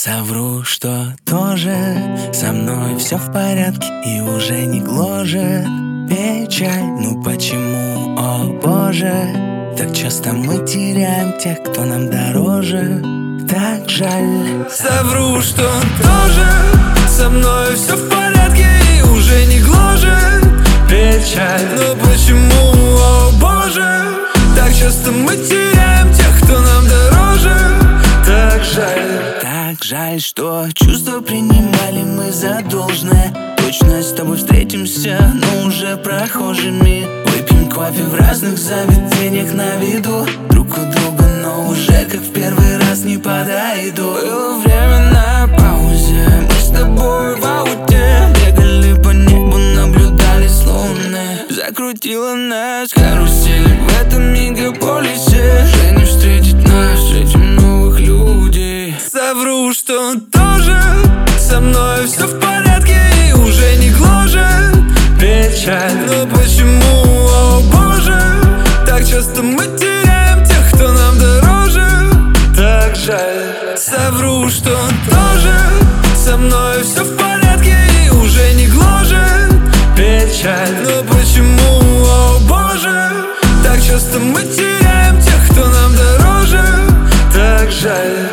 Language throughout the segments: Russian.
Совру, что тоже со мной все в порядке и уже не гложет печаль. Ну почему, о боже, так часто мы теряем тех, кто нам дороже? Так жаль. Совру, что тоже со мной все в порядке и уже не гложет печаль. Но почему, о боже, так часто мы теряем тех, кто нам дороже? Так жаль. Так жаль, что чувства принимали мы за должное. Точно с тобой встретимся, но уже прохожими. Выпьем кофе в разных заведениях на виду друг у друга, но уже как в первый раз не подойду. Было время на паузе, мы с тобой в ауте бегали по небу, наблюдали с луны. Закрутила нас карусель в этом мегаполисе. Уже не встретить нас, встретим новых людей. Совру, что тоже со мной все в порядке и уже не гложет печаль. Но почему, о боже, так часто мы теряем тех, кто нам дороже? Так жаль. Совру, что тоже со мной все в порядке и уже не гложет печаль. Но почему, о боже, так часто мы теряем тех, кто нам дороже? Так жаль.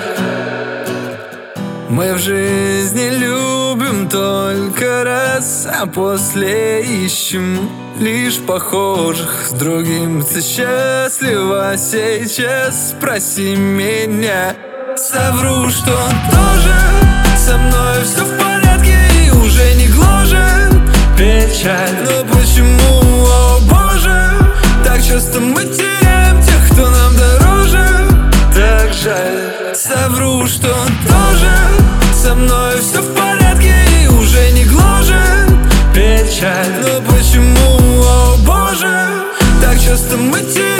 Мы в жизни любим только раз, а после ищем лишь похожих. С другим ты счастлива сейчас, спроси меня. Совру, что тоже со мной все в порядке и уже не гложет печаль. Но почему, о боже, так часто мы теряем тех, кто нам дороже? Так жаль. Совру, что тоже со мной все в порядке и уже не гложет печаль. Но почему, о боже, так часто мы теряем